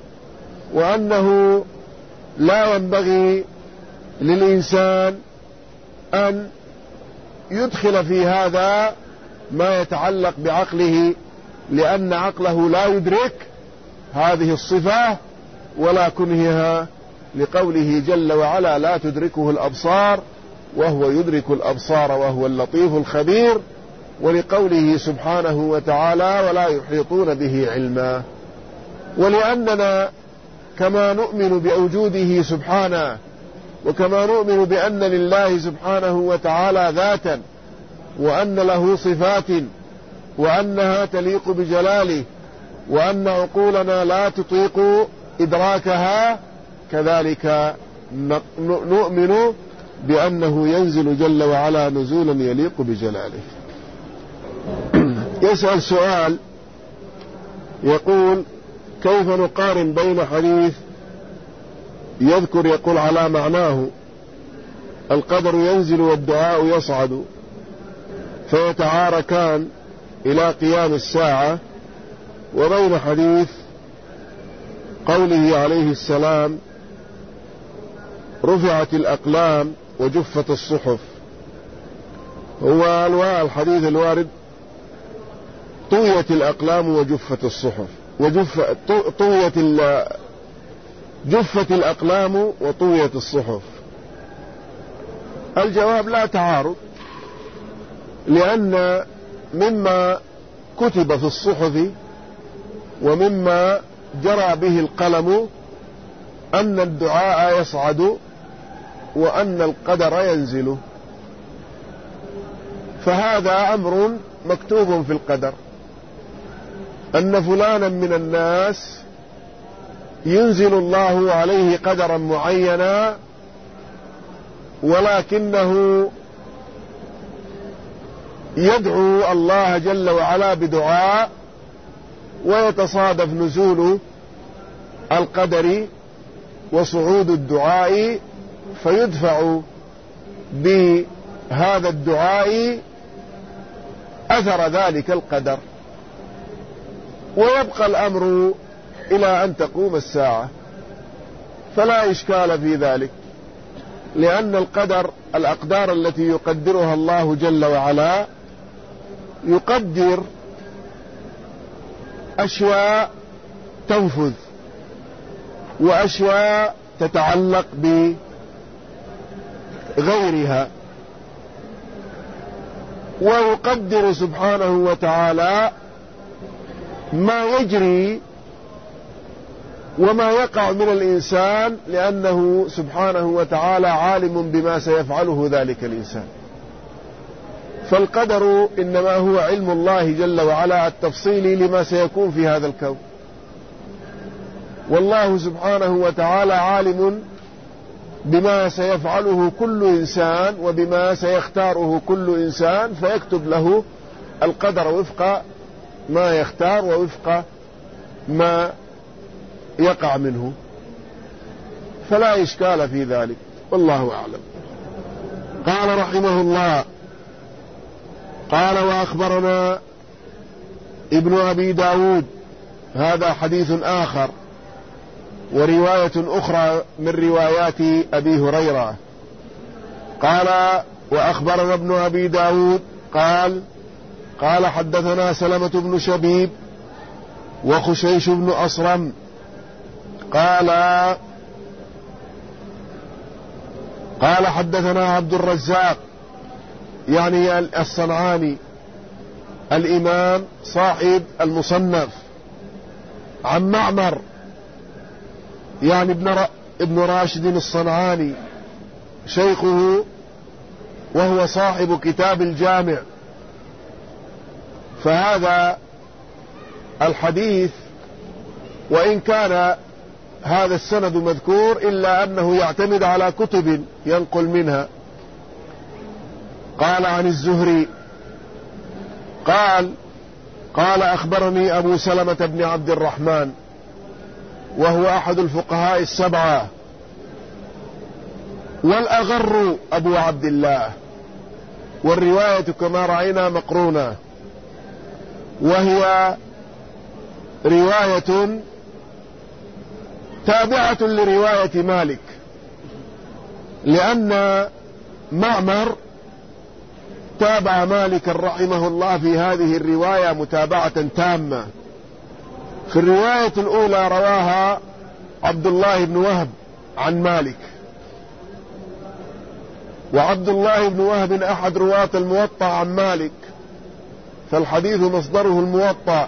وأنه لا ينبغي للإنسان أن يدخل في هذا ما يتعلق بعقله، لأن عقله لا يدرك هذه الصفة ولا كنهها، لقوله جل وعلا: لا تدركه الأبصار وهو يدرك الأبصار وهو اللطيف الخبير، ولقوله سبحانه وتعالى: ولا يحيطون به علما. ولأننا كما نؤمن بوجوده سبحانه، وكما نؤمن بأن لله سبحانه وتعالى ذاتا، وأن له صفات، وأنها تليق بجلاله، وأن عقولنا لا تطيق إدراكها، كذلك نؤمن بأنه ينزل جل وعلا نزولا يليق بجلاله. يسأل سؤال يقول: كيف نقارن بين حديث يقول على معناه القدر ينزل والدعاء يصعد فيتعاركان إلى قيام الساعة، وبين حديث قوله عليه السلام: رفعت الأقلام وجفت الصحف. هو الحديث الوارد: طويت الأقلام وجفت الصحف، جفت الأقلام وطويت الصحف. الجواب: لا تعارض، لأن مما كتب في الصحف ومما جرى به القلم أن الدعاء يصعد وأن القدر ينزل، فهذا أمر مكتوب في القدر، أن فلانا من الناس ينزل الله عليه قدرا معينا، ولكنه يدعو الله جل وعلا بدعاء ويتصادف نزول القدر وصعود الدعاء، فيدفع بهذا الدعاء أثر ذلك القدر، ويبقى الأمر إلى أن تقوم الساعة، فلا إشكال في ذلك، لأن الأقدار التي يقدرها الله جل وعلا يقدر أشياء تنفذ وأشياء تتعلق بغيرها، ويقدر سبحانه وتعالى ما يجري وما يقع من الإنسان، لأنه سبحانه وتعالى عالم بما سيفعله ذلك الإنسان. فالقدر إنما هو علم الله جل وعلا التفصيلي لما سيكون في هذا الكون، والله سبحانه وتعالى عالم بما سيفعله كل إنسان وبما سيختاره كل إنسان، فيكتب له القدر وفق ما يختار ووفق ما يقع منه، فلا إشكال في ذلك، والله أعلم. قال رحمه الله: قال: وأخبرنا ابن أبي داود. هذا حديث آخر ورواية أخرى من روايات أبي هريرة. قال: وأخبرنا ابن أبي داود قال حدثنا سلمة بن شبيب وخشيش بن أصرم قال حدثنا عبد الرزاق يعني الصنعاني الإمام صاحب المصنف، عن معمر يعني ابن راشد الصنعاني شيخه، وهو صاحب كتاب الجامع. فهذا الحديث وإن كان هذا السند مذكور إلا أنه يعتمد على كتب ينقل منها. قال عن الزهري قال أخبرني أبو سلمة بن عبد الرحمن وهو أحد الفقهاء السبعة، والأغر أبو عبد الله، والرواية كما رأينا مقرونة، وهي رواية تابعة لرواية مالك، لأن معمر تابع مالك رحمه الله في هذه الرواية متابعة تامة. في الرواية الأولى رواها عبد الله بن وهب عن مالك، وعبد الله بن وهب أحد رواة الموطأ عن مالك، فالحديث مصدره الموطأ.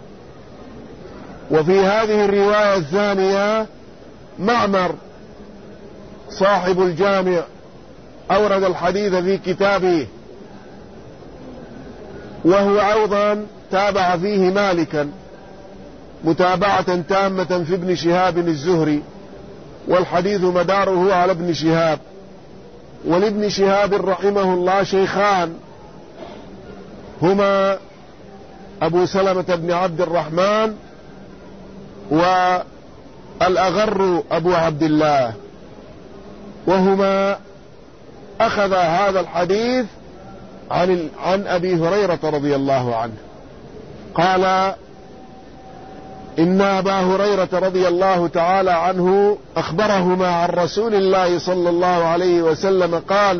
وفي هذه الرواية الثانية معمر صاحب الجامع أورد الحديث في كتابه، وهو أيضا تابع فيه مالكا، متابعة تامة في ابن شهاب الزهري، والحديث مداره على ابن شهاب. ولابن شهاب رحمه الله شيخان، هما أبو سلمة بن عبد الرحمن والأغر أبو عبد الله، وهما أخذ هذا الحديث عن أبي هريرة رضي الله عنه. قال إن أبا هريرة رضي الله تعالى عنه أخبرهما عن رسول الله صلى الله عليه وسلم قال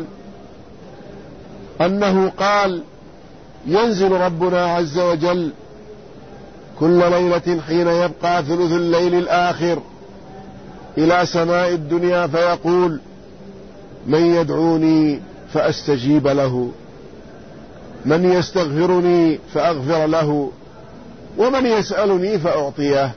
أنه قال: ينزل ربنا عز وجل كل ليلة حين يبقى ثلث الليل الآخر إلى سماء الدنيا فيقول: من يدعوني فأستجيب له، من يستغفرني فأغفر له، ومن يسألني فأعطيه.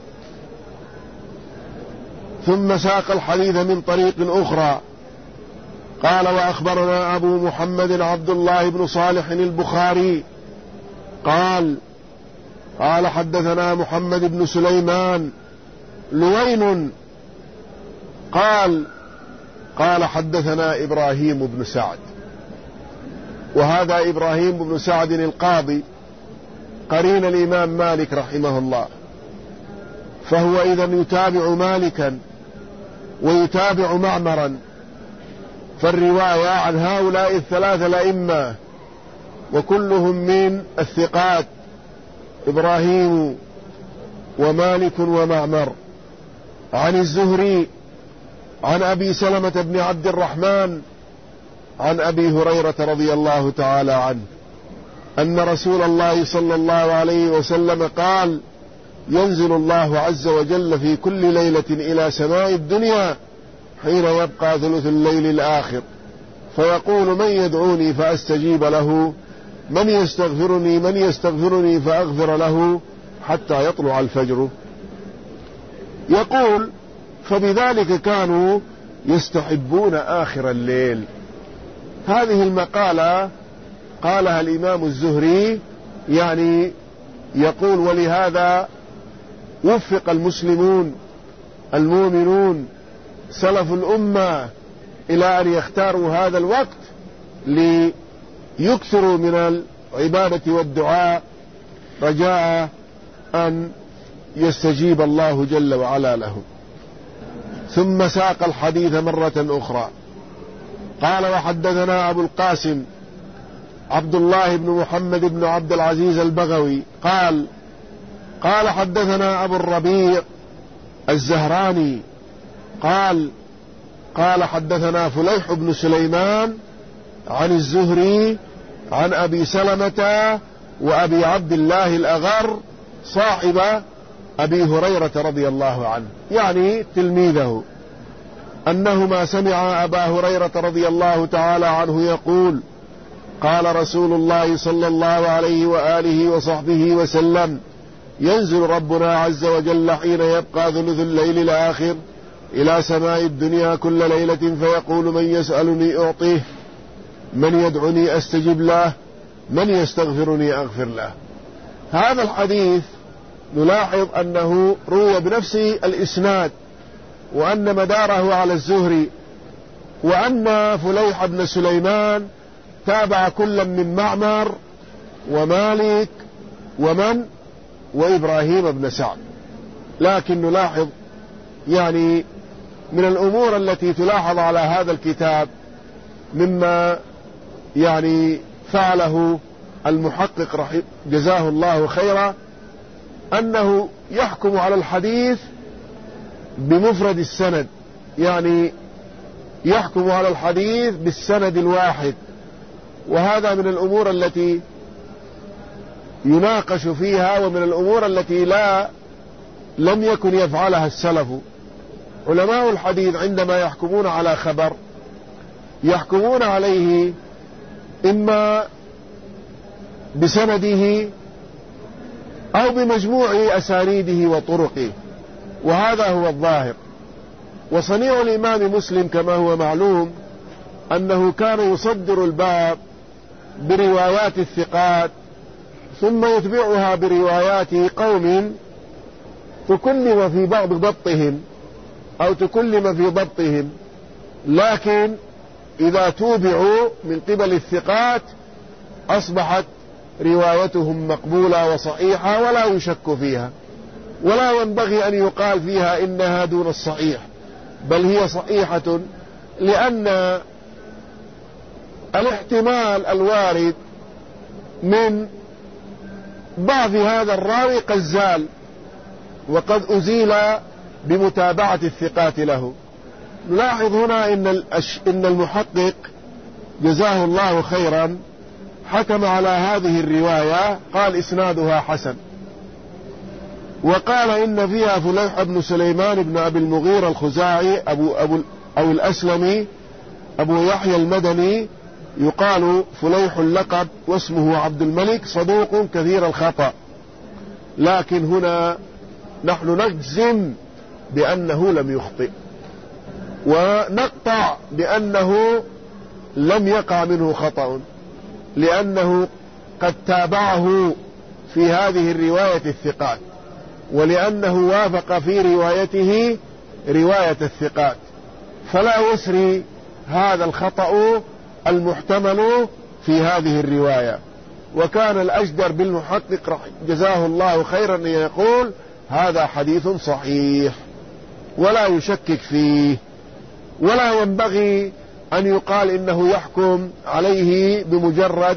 ثم ساق الحديث من طريق أخرى. قال: وأخبرنا أبو محمد عبد الله بن صالح البخاري قال حدثنا محمد بن سليمان لوين قال حدثنا إبراهيم بن سعد. وهذا إبراهيم بن سعد القاضي قرين الإمام مالك رحمه الله، فهو إذا يتابع مالكا ويتابع معمرا، فالرواية عن هؤلاء الثلاثة الأئمة وكلهم من الثقات، إبراهيم ومالك ومعمر، عن الزهري عن أبي سلمة بن عبد الرحمن عن أبي هريرة رضي الله تعالى عنه أن رسول الله صلى الله عليه وسلم قال: ينزل الله عز وجل في كل ليلة إلى سماء الدنيا حين يبقى ثلث الليل الآخر فيقول: من يدعوني فأستجيب له، من يستغفرني فأغفر له، حتى يطلع الفجر. يقول: فبذلك كانوا يستحبون آخر الليل. هذه المقالة قالها الإمام الزهري، يعني يقول: ولهذا وفق المسلمون المؤمنون سلف الأمة إلى أن يختاروا هذا الوقت ليكثروا من العبادة والدعاء رجاء أن يستجيب الله جل وعلا له. ثم ساق الحديث مرة أخرى. قال: وحدثنا أبو القاسم عبد الله بن محمد بن عبد العزيز البغوي قال حدثنا أبو الربيع الزهراني قال حدثنا فليح بن سليمان عن الزهري عن أبي سلمة وأبي عبد الله الأغر صاحب أبي هريرة رضي الله عنه، يعني تلميذه، أنهما سمع أبا هريرة رضي الله تعالى عنه يقول: قال رسول الله صلى الله عليه وآله وصحبه وسلم: ينزل ربنا عز وجل حين يبقى ثلث الليل الآخر إلى سماء الدنيا كل ليلة فيقول: من يسألني أعطيه، من يدعني أستجب له، من يستغفرني أغفر له. هذا الحديث نلاحظ أنه روى بنفس الإسناد، وأن مداره على الزهري، وأن فليح بن سليمان تابع كلا من معمر ومالك وإبراهيم بن سعد. لكن نلاحظ يعني من الأمور التي تلاحظ على هذا الكتاب مما يعني فعله المحقق جزاه الله خيرا، أنه يحكم على الحديث بمفرد السند، يعني يحكم على الحديث بالسند الواحد، وهذا من الأمور التي يناقش فيها، ومن الأمور التي لم يكن يفعلها السلف. علماء الحديث عندما يحكمون على خبر يحكمون عليه إما بسنده أو بمجموع أسانيده وطرقه، وهذا هو الظاهر. وصنيع الإمام مسلم كما هو معلوم أنه كان يصدر الباب بروايات الثقات ثم يتبعها بروايات قوم تكلم في بعض ضبطهم أو تكلم في ضبطهم، لكن إذا توبعوا من قبل الثقات أصبحت روايتهم مقبولة وصحيحة ولا يشك فيها، ولا ينبغي أن يقال فيها إنها دون الصحيح، بل هي صحيحة، لأن الاحتمال الوارد من ضعف هذا الراوي قد زال وقد أزيل بمتابعة الثقات له. نلاحظ هنا إن المحقق جزاه الله خيرا حكم على هذه الرواية، قال إسنادها حسن، وقال إن فيها فليح بن سليمان بن أبي المغيرة الخزاعي أو الأسلمي أبو يحيى المدني، يقال فليح اللقب واسمه عبد الملك، صدوق كثير الخطأ، لكن هنا نحن نجزم بأنه لم يخطئ، ونقطع بأنه لم يقع منه خطأ، لأنه قد تابعه في هذه الرواية الثقات، ولأنه وافق في روايته رواية الثقات، فلا يسري هذا الخطأ المحتمل في هذه الرواية. وكان الأجدر بالمحقق جزاه الله خيرا أن يقول هذا حديث صحيح ولا يشكك فيه، ولا ينبغي أن يقال إنه يحكم عليه بمجرد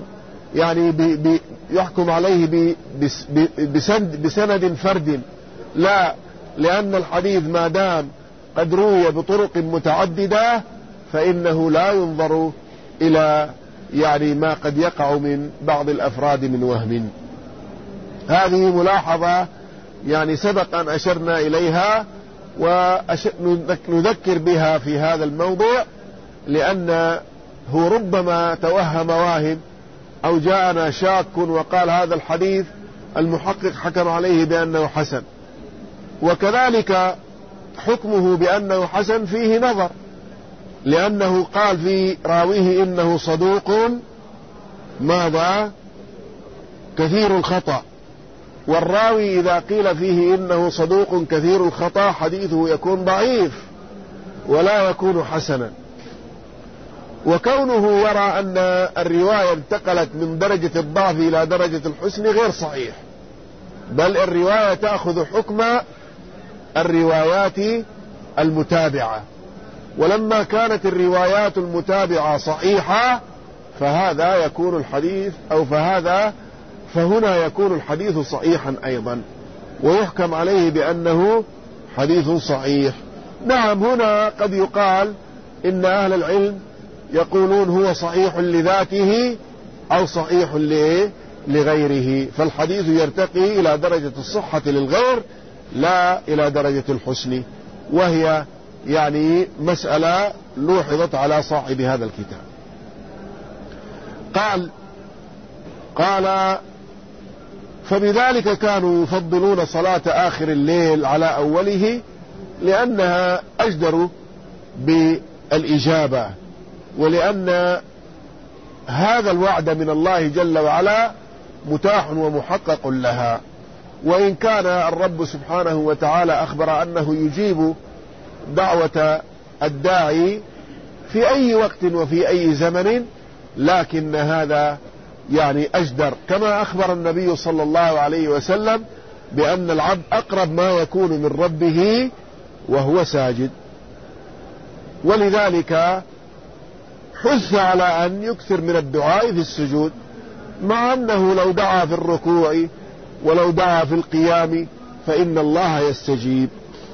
يحكم عليه بسند فرد، لا، لأن الحديث ما دام قد روي بطرق متعددة فإنه لا ينظر إلى ما قد يقع من بعض الأفراد من وهم. هذه ملاحظة سبق أن أشرنا إليها ونذكر بها في هذا الموضوع، لأنه ربما توهم واهم أو جاءنا شاك وقال هذا الحديث المحقق حكم عليه بأنه حسن، وكذلك حكمه بأنه حسن فيه نظر، لأنه قال في راويه إنه صدوق ماذا كثير الخطأ، والراوي إذا قيل فيه إنه صدوق كثير الخطأ حديثه يكون ضعيف ولا يكون حسنا. وكونه يرى أن الرواية انتقلت من درجة الضعف إلى درجة الحسن غير صحيح، بل الرواية تأخذ حكم الروايات المتابعة، ولما كانت الروايات المتابعة صحيحة فهذا يكون الحديث فهنا يكون الحديث صحيحا أيضا، ويحكم عليه بأنه حديث صحيح. نعم، هنا قد يقال إن أهل العلم يقولون هو صحيح لذاته أو صحيح لغيره، فالحديث يرتقي إلى درجة الصحة للغير لا إلى درجة الحسن، وهي مسألة لوحظت على صاحب هذا الكتاب. قال فبذلك كانوا يفضلون صلاة آخر الليل على أوله، لأنها أجدر بالإجابة، ولأن هذا الوعد من الله جل وعلا متاح ومحقق لها، وإن كان الرب سبحانه وتعالى أخبر أنه يجيب دعوة الداعي في أي وقت وفي أي زمن، لكن هذا أجدر، كما أخبر النبي صلى الله عليه وسلم بأن العبد أقرب ما يكون من ربه وهو ساجد، ولذلك حث على أن يكثر من الدعاء في السجود، مع أنه لو دعا في الركوع ولو دعا في القيام فإن الله يستجيب.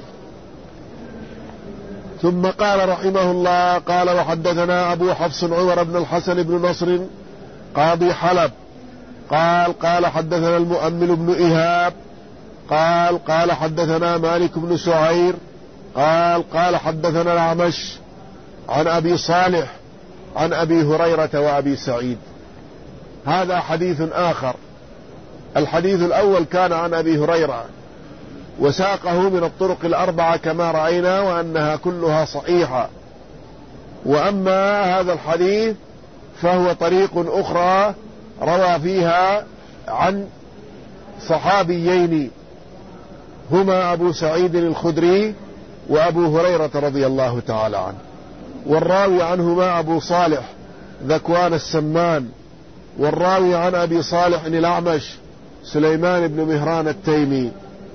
ثم قال رحمه الله: قال وحدثنا أبو حفص عمر بن الحسن بن نصر قاضي حلب قال حدثنا المؤمل بن إيهاب قال حدثنا مالك بن سعير قال حدثنا الأعمش عن أبي صالح عن أبي هريرة وأبي سعيد. هذا حديث آخر. الحديث الأول كان عن أبي هريرة وساقه من الطرق الأربعة كما رأينا، وأنها كلها صحيحة. وأما هذا الحديث فهو طريق أخرى روى فيها عن صحابيين هما أبو سعيد الخدري وأبو هريرة رضي الله تعالى عنه، والراوي عنهما أبو صالح ذكوان السمان، والراوي عن أبي صالح الأعمش سليمان بن مهران التيمي.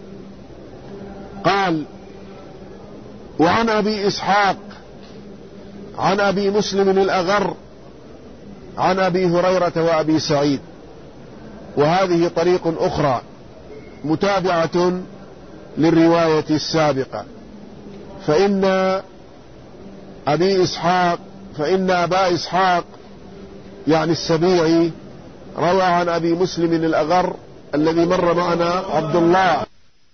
قال: وعن أبي إسحاق عن أبي مسلم الأغر عن أبي هريرة وأبي سعيد. وهذه طريق أخرى متابعة للرواية السابقة، فإن أبا إسحاق يعني السبيعي روى عن أبي مسلم الأغر الذي مر معنا عبد الله